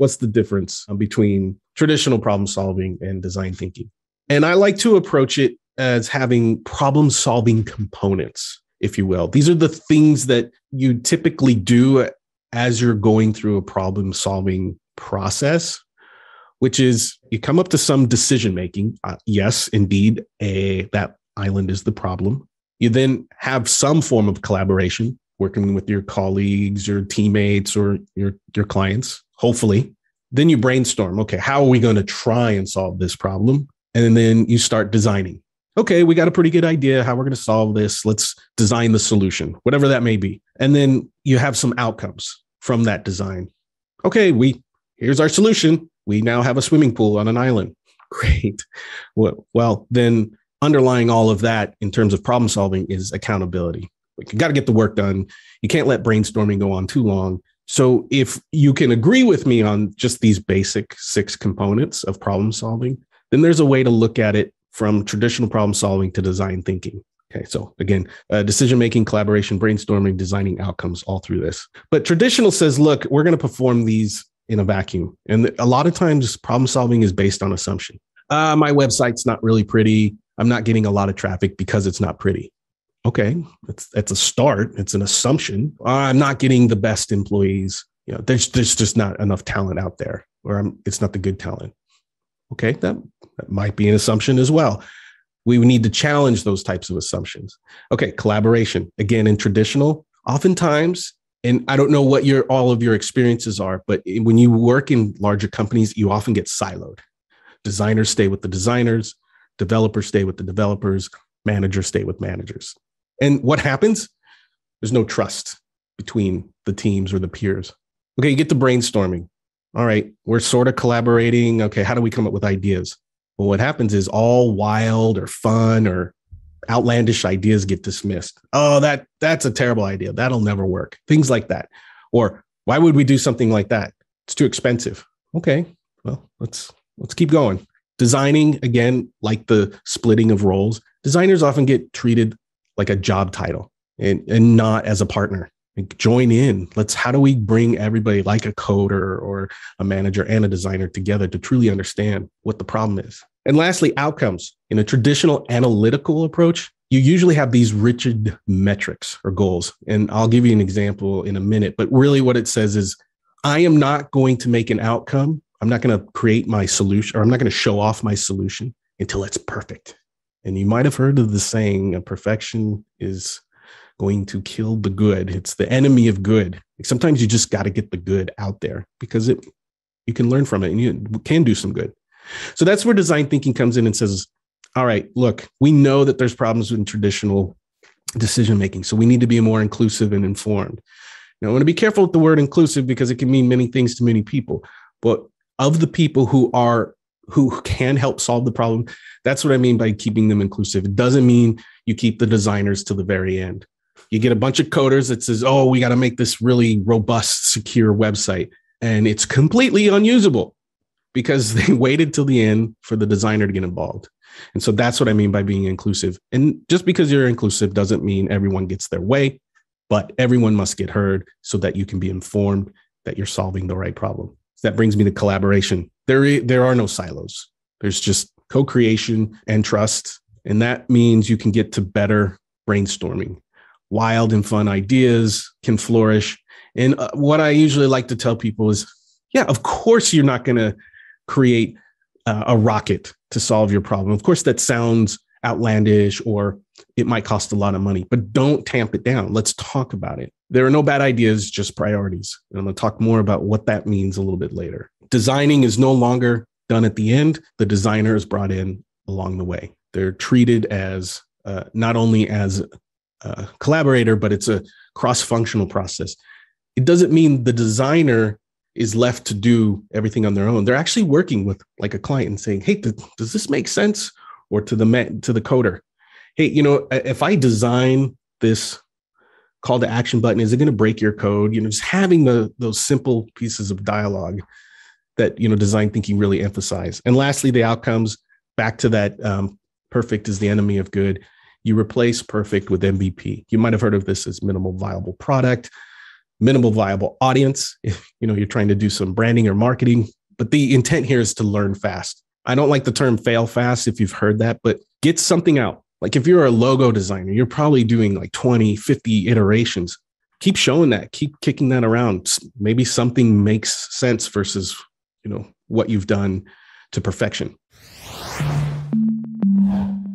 what's the difference between traditional problem solving and design thinking? And I like to approach it as having problem solving components, if you will. These are the things that you typically do as you're going through a problem solving process, which is you come up to some decision making. Yes, indeed, that island is the problem. You then have some form of collaboration, working with your colleagues, your teammates, or your clients, hopefully. Then you brainstorm, okay, how are we going to try and solve this problem? And then you start designing. Okay, we got a pretty good idea how we're going to solve this. Let's design the solution, whatever that may be. And then you have some outcomes from that design. Okay, here's our solution. We now have a swimming pool on an island. Great. Well, then underlying all of that in terms of problem solving is accountability. You got to get the work done. You can't let brainstorming go on too long. So if you can agree with me on just these basic 6 components of problem solving, then there's a way to look at it from traditional problem solving to design thinking. Okay, so again, decision-making, collaboration, brainstorming, designing outcomes all through this. But traditional says, look, we're going to perform these in a vacuum. And a lot of times problem solving is based on assumption. My website's not really pretty. I'm not getting a lot of traffic because it's not pretty. Okay, that's a start. It's an assumption. I'm not getting the best employees. There's just not enough talent out there, or it's not the good talent. Okay, that might be an assumption as well. We need to challenge those types of assumptions. Okay, collaboration. Again, in traditional, oftentimes, and I don't know what all of your experiences are, but when you work in larger companies, you often get siloed. Designers stay with the designers, developers stay with the developers, managers stay with managers. And what happens? There's no trust between the teams or the peers. Okay, you get to brainstorming. All right, we're sort of collaborating. Okay, how do we come up with ideas? Well, what happens is all wild or fun or outlandish ideas get dismissed. Oh, that's a terrible idea. That'll never work. Things like that. Or why would we do something like that? It's too expensive. Okay, well, let's keep going. Designing, again, like the splitting of roles, designers often get treated like a job title and not as a partner. Like, join in. How do we bring everybody like a coder or a manager and a designer together to truly understand what the problem is? And lastly, outcomes. In a traditional analytical approach, you usually have these rigid metrics or goals. And I'll give you an example in a minute, but really what it says is, I am not going to make an outcome. I'm not going to create my solution, or I'm not going to show off my solution until it's perfect. And you might have heard of the saying, perfection is going to kill the good. It's the enemy of good. Sometimes you just got to get the good out there because you can learn from it and you can do some good. So that's where design thinking comes in and says, all right, look, we know that there's problems in traditional decision making. So we need to be more inclusive and informed. Now, I want to be careful with the word inclusive because it can mean many things to many people. But of the people who can help solve the problem, that's what I mean by keeping them inclusive. It doesn't mean you keep the designers to the very end. You get a bunch of coders that says, oh, we got to make this really robust, secure website. And it's completely unusable because they waited till the end for the designer to get involved. And so that's what I mean by being inclusive. And just because you're inclusive doesn't mean everyone gets their way, but everyone must get heard so that you can be informed that you're solving the right problem. So that brings me to collaboration. There are no silos. There's just co-creation and trust. And that means you can get to better brainstorming. Wild and fun ideas can flourish. And what I usually like to tell people is, yeah, of course, you're not going to create a rocket to solve your problem. Of course, that sounds outlandish or it might cost a lot of money, but don't tamp it down. Let's talk about it. There are no bad ideas, just priorities. And I'm going to talk more about what that means a little bit later. Designing is no longer done at the end. The designer is brought in along the way. They're treated as not only as a collaborator, but it's a cross-functional process. It doesn't mean the designer is left to do everything on their own. They're actually working with like a client and saying, hey, does this make sense? Or to the coder, hey, if I design this call to action button, is it going to break your code? Just having those simple pieces of dialogue that, design thinking really emphasize. And lastly, the outcomes, back to that perfect is the enemy of good. You replace perfect with MVP. You might have heard of this as minimal viable product. minimal viable audience. If you're trying to do some branding or marketing, but the intent here is to learn fast. I don't like the term fail fast if you've heard that, but get something out. Like if you're a logo designer, you're probably doing like 20, 50 iterations. Keep showing that, keep kicking that around. Maybe something makes sense versus, what you've done to perfection.